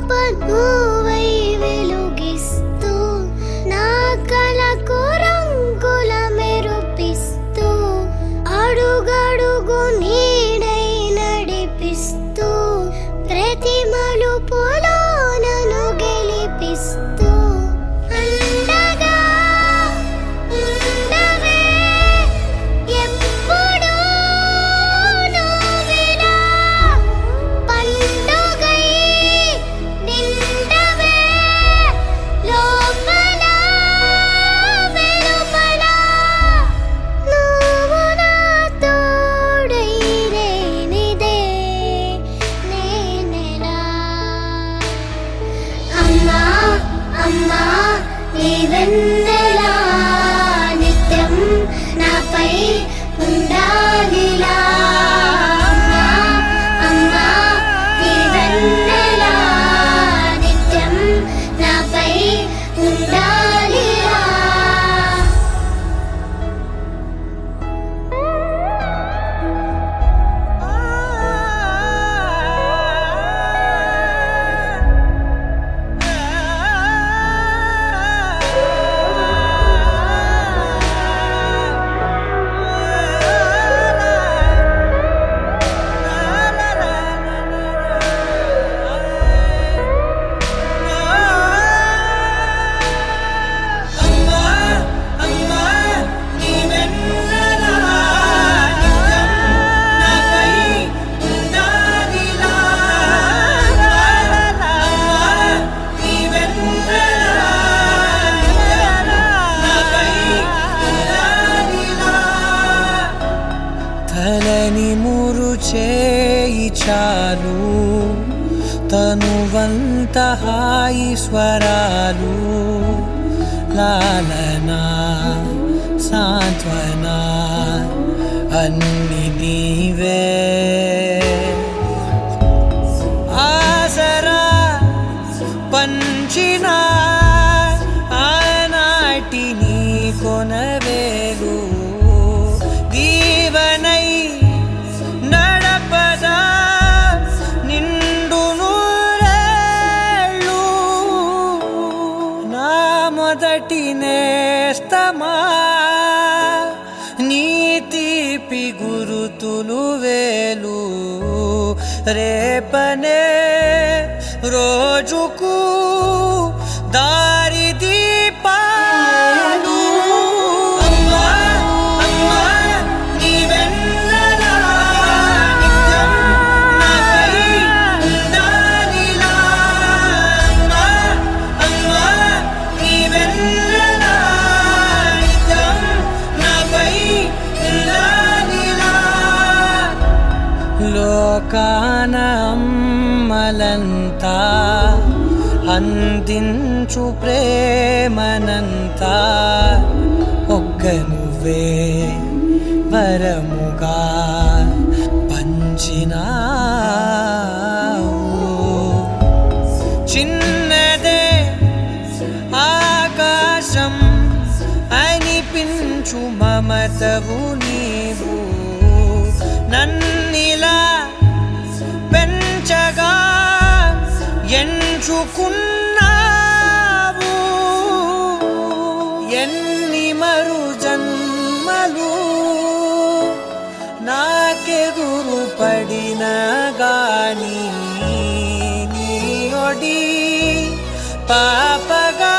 నువ్వై వెలుగిస్తూ నా కలకు రంగుల మెరుపిస్తూ అడుగడుగు నీడై నడిపిస్తూ ప్రతి మలుపులో నన్ను గెలిపిస్తూ అండగా ఉండవే ఎప్పుడూ నువ్విలా పండుగై నిండవే లోపల వెలుపల నువ్వు నా తోడై లేనిదే నేనెలా అమ్మా అమ్మా నీ వెన్నెలా నిత్యం నాపై ఉండాలిలా అమ్మా అమ్మా నీ వెన్నెలా నిత్యం నాపై ఉండాలిలా తలని మురు చేయి చాలు తనువంత హాయి స్వరాలు లాలనా సాంత్వన అన్ని నీవే ఆసరా పంచిన ఆనాటి నీ కొనవేలు దీవనై నడపదా నిండు నూరేళ్ళు నా మొదటి నేస్తమా నీ తీపి గురుతులు వేలు రేపనే రోజుకు దారి దీపాలు అమ్మా అమ్మా నీ వెన్నెలా నిత్యం నాపై ఉండాలిలా అమ్మా అమ్మా నీ వెన్నెలా నిత్యం నాపై ఉండాలిలా లోకాన అమ్మలంతా అందించు ప్రేమనంతా ఒక్క నువ్వే వరముగా పంచినావు చిన్నదే ఆకాశం అనిపించు మమతవు నీవు నన్నిలా పెంచగా ఎంచుకున్నావు ఎన్ని మరు జన్మలు నాకెదురు పడిన గాని నీ ఒడి పాపగా